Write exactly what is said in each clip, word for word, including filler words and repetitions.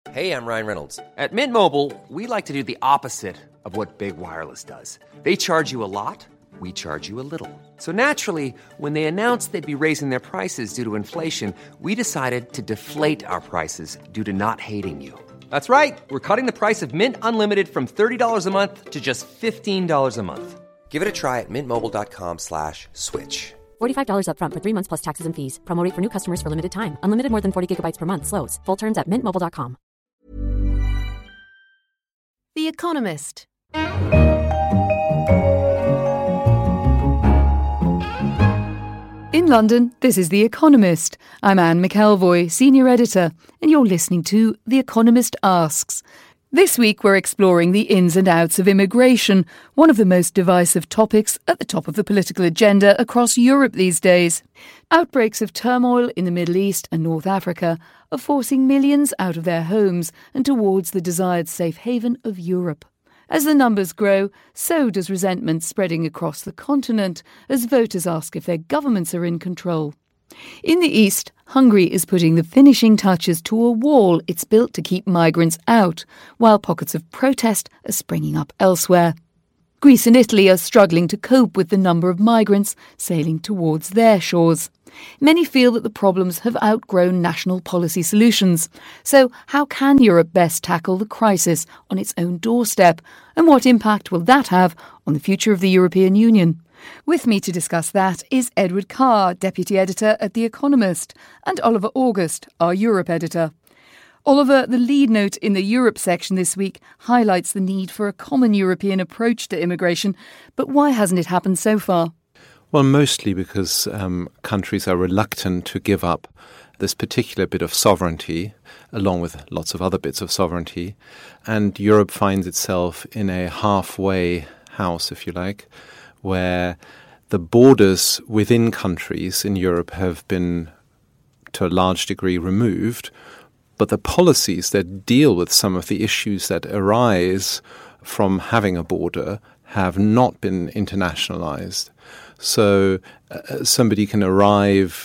Hey, I'm Ryan Reynolds. At Mint Mobile, we like to do the opposite of what Big Wireless does. They charge you a lot, we charge you a little. So naturally, when they announced they'd be raising their prices due to inflation, we decided to deflate our prices due to not hating you. That's right. We're cutting the price of Mint Unlimited from thirty dollars a month to just fifteen dollars a month. Give it a try at mintmobile.com slash switch. forty-five dollars up front for three months plus taxes and fees. Promo rate for new customers for limited time. Unlimited more than forty gigabytes per month slows. Full terms at mint mobile dot com. The Economist. In London, this is The Economist. I'm Anne McElvoy, Senior Editor, and you're listening to The Economist Asks. This week we're exploring the ins and outs of immigration, one of the most divisive topics at the top of the political agenda across Europe these days. Outbreaks of turmoil in the Middle East and North Africa are forcing millions out of their homes and towards the desired safe haven of Europe. As the numbers grow, so does resentment spreading across the continent as voters ask if their governments are in control. In the east, Hungary is putting the finishing touches to a wall it's built to keep migrants out, while pockets of protest are springing up elsewhere. Greece and Italy are struggling to cope with the number of migrants sailing towards their shores. Many feel that the problems have outgrown national policy solutions. So how can Europe best tackle the crisis on its own doorstep? And what impact will that have on the future of the European Union? With me to discuss that is Edward Carr, Deputy Editor at The Economist, and Oliver August, our Europe Editor. Oliver, the lead note in the Europe section this week highlights the need for a common European approach to immigration, but why hasn't it happened so far? Well, mostly because um, countries are reluctant to give up this particular bit of sovereignty, along with lots of other bits of sovereignty, and Europe finds itself in a halfway house, if you like, where the borders within countries in Europe have been, to a large degree, removed, but the policies that deal with some of the issues that arise from having a border have not been internationalized. So uh, somebody can arrive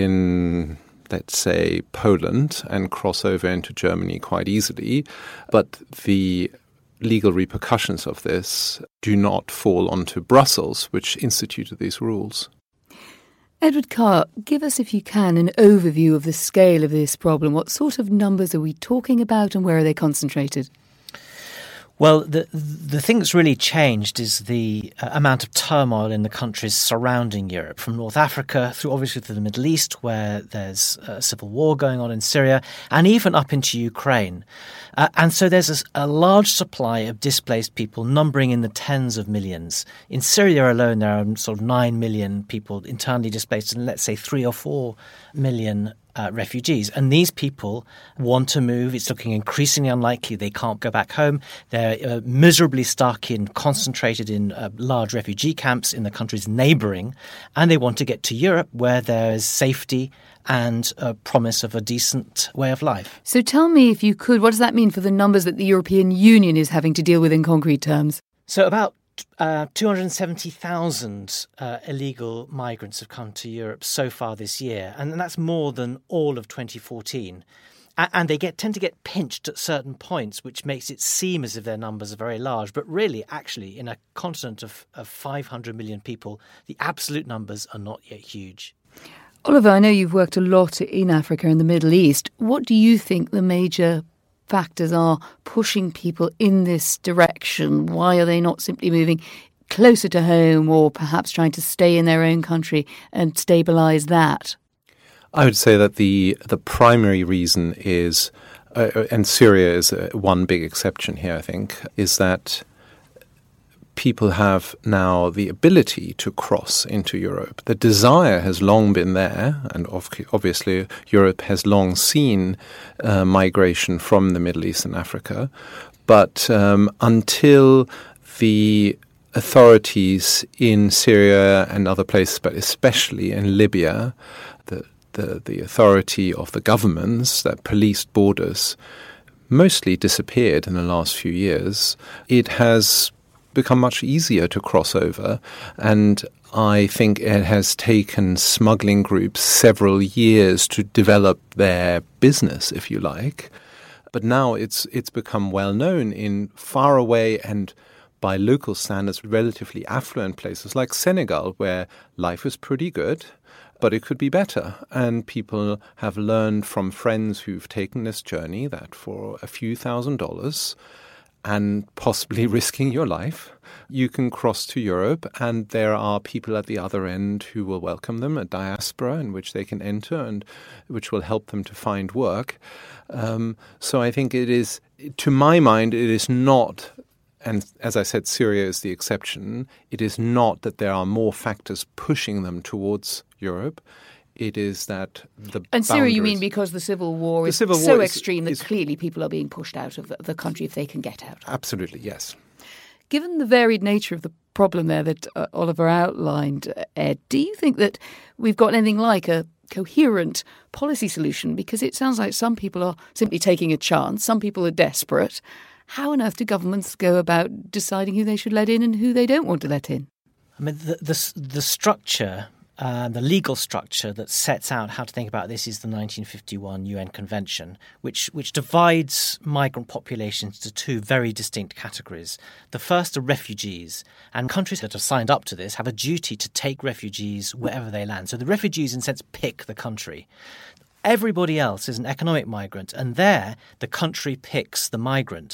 in, let's say, Poland and cross over into Germany quite easily, but the legal repercussions of this do not fall onto Brussels, which instituted these rules. Edward Carr, give us, if you can, an overview of the scale of this problem. What sort of numbers are we talking about and where are they concentrated? Well, the the thing that's really changed is the uh, amount of turmoil in the countries surrounding Europe, from North Africa through obviously to the Middle East, where there's a civil war going on in Syria, and even up into Ukraine. Uh, and so there's a, a large supply of displaced people, numbering in the tens of millions. In Syria alone, there are sort of nine million people internally displaced, and let's say three or four million Uh, refugees. And these people want to move. It's looking increasingly unlikely they can't go back home. They're uh, miserably stuck in, concentrated in uh, large refugee camps in the countries neighbouring, and they want to get to Europe where there is safety and a promise of a decent way of life. So tell me, if you could, what does that mean for the numbers that the European Union is having to deal with in concrete terms? So about Uh, two hundred seventy thousand uh, illegal migrants have come to Europe so far this year, and that's more than all of twenty fourteen. A- and they get tend to get pinched at certain points, which makes it seem as if their numbers are very large. But really, actually, in a continent of, of five hundred million people, the absolute numbers are not yet huge. Oliver, I know you've worked a lot in Africa and the Middle East. What do you think the major factors are pushing people in this direction? Why are they not simply moving closer to home or perhaps trying to stay in their own country and stabilise that? I would say that the the primary reason is, uh, and Syria is uh, one big exception here, I think, is that people have now the ability to cross into Europe. The desire has long been there, and obviously Europe has long seen uh, migration from the Middle East and Africa. But um, until the authorities in Syria and other places, but especially in Libya, the the, the authority of the governments that policed borders mostly disappeared in the last few years, it has become much easier to cross over, and I think it has taken smuggling groups several years to develop their business, if you like. But now it's it's become well known in far away and by local standards relatively affluent places like Senegal, where life is pretty good, but it could be better. And people have learned from friends who've taken this journey that for a few thousand dollars and possibly risking your life, you can cross to Europe, and there are people at the other end who will welcome them, a diaspora in which they can enter and which will help them to find work. Um, so I think it is, to my mind, it is not, and as I said, Syria is the exception, it is not that there are more factors pushing them towards Europe. It is that the And Syria, you boundaries- mean because the civil war The is civil so war is- extreme that is- clearly people are being pushed out of the, the country if they can get out? Absolutely, yes. Given the varied nature of the problem there that uh, Oliver outlined, uh, Ed, do you think that we've got anything like a coherent policy solution? Because it sounds like some people are simply taking a chance, some people are desperate. How on earth do governments go about deciding who they should let in and who they don't want to let in? I mean, the the, the structure, uh, the legal structure that sets out how to think about this is the nineteen fifty-one U N Convention, which which divides migrant populations into two very distinct categories. The first are refugees, and countries that have signed up to this have a duty to take refugees wherever they land. So the refugees, in a sense, pick the country. Everybody else is an economic migrant, and there the country picks the migrant.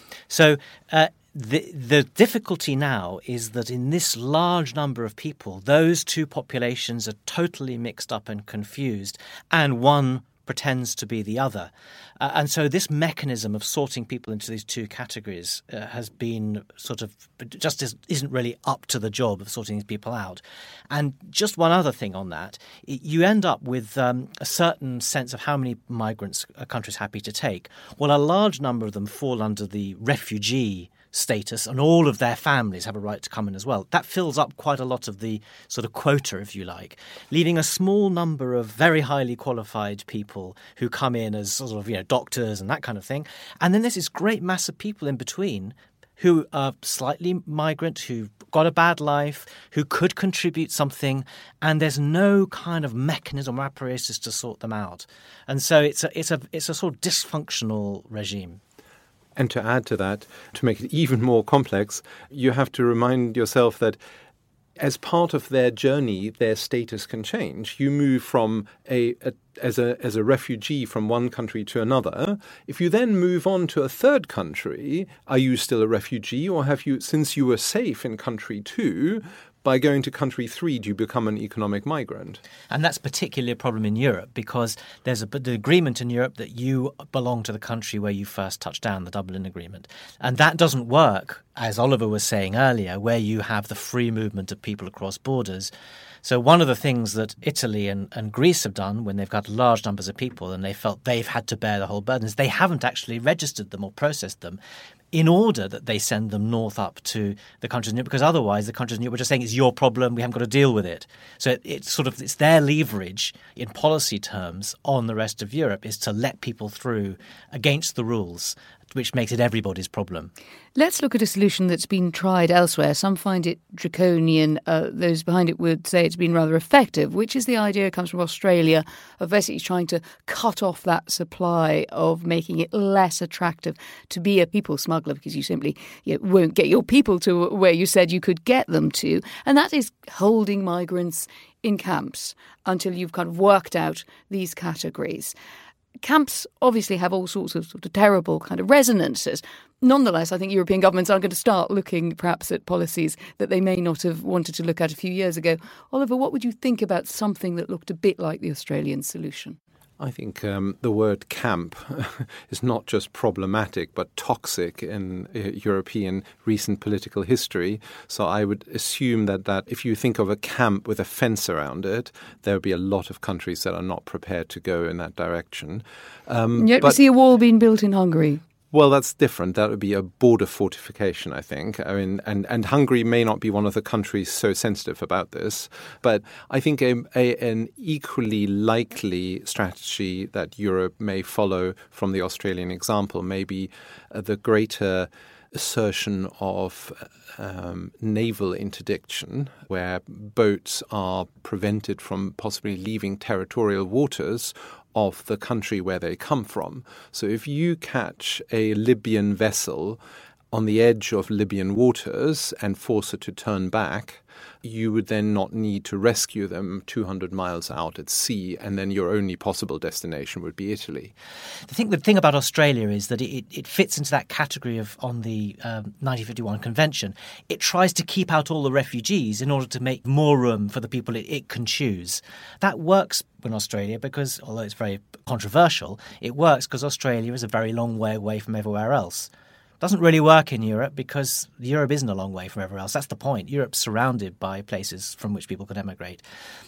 So uh, the the difficulty now is that in this large number of people, those two populations are totally mixed up and confused, and one pretends to be the other. Uh, and so this mechanism of sorting people into these two categories uh, has been sort of just is, isn't really up to the job of sorting these people out. And just one other thing on that, it, you end up with um, a certain sense of how many migrants a country is happy to take. Well, a large number of them fall under the refugee status, and all of their families have a right to come in as well. That fills up quite a lot of the sort of quota, if you like, leaving a small number of very highly qualified people who come in as sort of, you know, doctors and that kind of thing. And then there's this great mass of people in between who are slightly migrant, who've got a bad life, who could contribute something, and there's no kind of mechanism or apparatus to sort them out. And so it's a, it's a, it's a sort of dysfunctional regime. And to add to that, to make it even more complex, you have to remind yourself that as part of their journey, their status can change. You move from a, a as a as a refugee from one country to another. If you then move on to a third country, are you still a refugee, or have you, since you were safe in country two, by going to country three, do you become an economic migrant? And that's particularly a problem in Europe, because there's a, the agreement in Europe that you belong to the country where you first touched down, the Dublin Agreement. And that doesn't work, as Oliver was saying earlier, where you have the free movement of people across borders. So one of the things that Italy and, and Greece have done when they've got large numbers of people and they felt they've had to bear the whole burden is they haven't actually registered them or processed them in order that they send them north up to the countries in Europe, because otherwise the countries in Europe are just saying it's your problem, we haven't got to deal with it. So it, it's sort of it's their leverage in policy terms on the rest of Europe is to let people through against the rules, which makes it everybody's problem. Let's look at a solution that's been tried elsewhere. Some find it draconian. Uh, those behind it would say it's been rather effective, which is the idea, it comes from Australia, of basically trying to cut off that supply, of making it less attractive to be a people smuggler, because you simply you know, won't get your people to where you said you could get them to. And that is holding migrants in camps until you've kind of worked out these categories. Camps obviously have all sorts of, sort of terrible kind of resonances. Nonetheless, I think European governments are going to start looking perhaps at policies that they may not have wanted to look at a few years ago. Oliver, what would you think about something that looked a bit like the Australian solution? I think um, the word camp is not just problematic but toxic in uh, European recent political history. So I would assume that, that if you think of a camp with a fence around it, there would be a lot of countries that are not prepared to go in that direction. Um, Yet we see a wall being built in Hungary. Well, that's different. That would be a border fortification, I think. I mean, and, and Hungary may not be one of the countries so sensitive about this, but I think a, a, an equally likely strategy that Europe may follow from the Australian example may be uh, the greater assertion of um, naval interdiction, where boats are prevented from possibly leaving territorial waters of the country where they come from. So if you catch a Libyan vessel on the edge of Libyan waters and force it to turn back, you would then not need to rescue them two hundred miles out at sea, and then your only possible destination would be Italy. The thing, the thing about Australia is that it, it fits into that category of on the um, nineteen fifty-one convention. It tries to keep out all the refugees in order to make more room for the people it, it can choose. That works in Australia because, although it's very controversial, it works because Australia is a very long way away from everywhere else. Doesn't really work in Europe because Europe isn't a long way from everywhere else. That's the point. Europe's surrounded by places from which people can emigrate.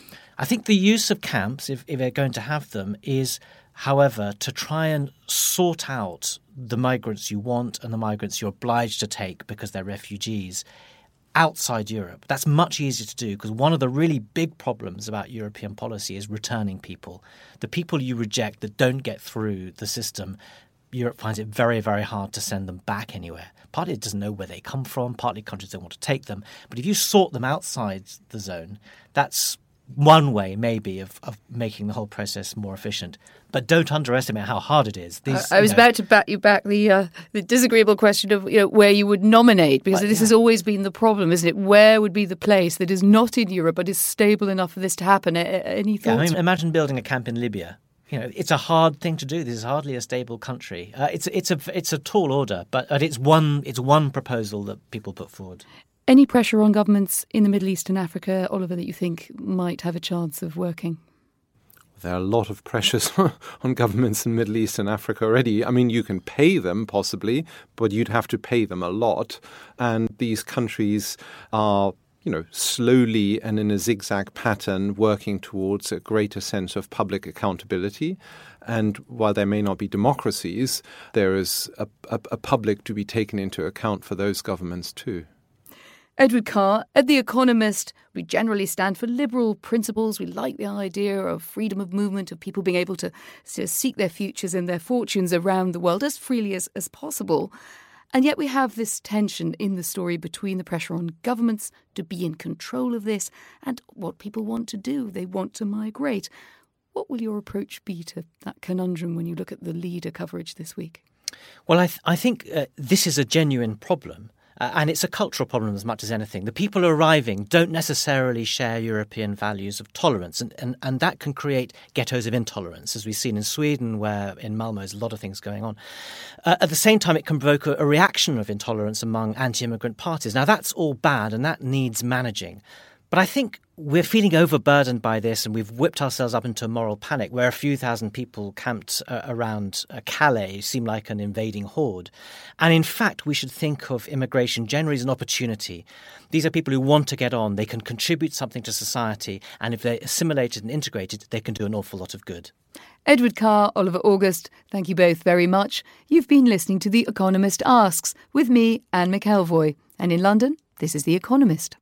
I think the use of camps, if, if they're going to have them, is, however, to try and sort out the migrants you want and the migrants you're obliged to take because they're refugees outside Europe. That's much easier to do because one of the really big problems about European policy is returning people. The people you reject that don't get through the system, Europe finds it very, very hard to send them back anywhere. Partly it doesn't know where they come from, partly countries don't want to take them. But if you sort them outside the zone, that's one way maybe of, of making the whole process more efficient. But don't underestimate how hard it is. These, I, I was you know, about to bat you back the uh, the disagreeable question of you know, where you would nominate, because But, this yeah. has always been the problem, isn't it? Where would be the place that is not in Europe but is stable enough for this to happen? A- a- Any yeah, thoughts? I mean, imagine building a camp in Libya. You know, it's a hard thing to do. This is hardly a stable country. Uh, it's it's a it's a tall order, but it's one it's one proposal that people put forward. Any pressure on governments in the Middle East and Africa, Oliver, that you think might have a chance of working? There are a lot of pressures on governments in Middle East and Africa already. I mean, you can pay them possibly, but you'd have to pay them a lot. And these countries are, you know, slowly and in a zigzag pattern working towards a greater sense of public accountability. And while there may not be democracies, there is a, a, a public to be taken into account for those governments too. Edward Carr, at The Economist, we generally stand for liberal principles. We like the idea of freedom of movement, of people being able to, to seek their futures and their fortunes around the world as freely as, as possible. And yet we have this tension in the story between the pressure on governments to be in control of this and what people want to do. They want to migrate. What will your approach be to that conundrum when you look at the leader coverage this week? Well, I, th- I think uh, this is a genuine problem. Uh, and it's a cultural problem as much as anything. The people arriving don't necessarily share European values of tolerance, and, and, and that can create ghettos of intolerance, as we've seen in Sweden, where in Malmö there's a lot of things going on. Uh, at the same time, it can provoke a, a reaction of intolerance among anti-immigrant parties. Now, that's all bad, and that needs managing. But I think we're feeling overburdened by this, and we've whipped ourselves up into a moral panic where a few thousand people camped uh, around uh, Calais seem like an invading horde. And in fact, we should think of immigration generally as an opportunity. These are people who want to get on. They can contribute something to society. And if they're assimilated and integrated, they can do an awful lot of good. Edward Carr, Oliver August, thank you both very much. You've been listening to The Economist Asks with me, Anne McElvoy. And in London, this is The Economist.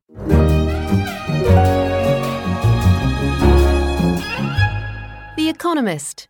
The Economist.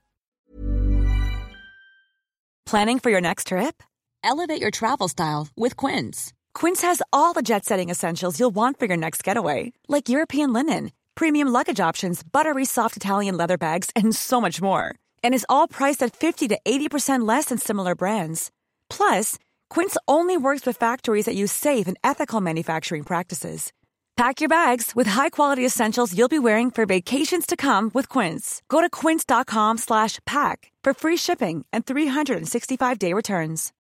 Planning for your next trip? Elevate your travel style with Quince. Quince has all the jet-setting essentials you'll want for your next getaway, like European linen, premium luggage options, buttery soft Italian leather bags, and so much more. And is all priced at fifty to eighty percent less than similar brands. Plus, Quince only works with factories that use safe and ethical manufacturing practices. Pack your bags with high-quality essentials you'll be wearing for vacations to come with Quince. Go to quince.com slash pack for free shipping and three sixty-five day returns.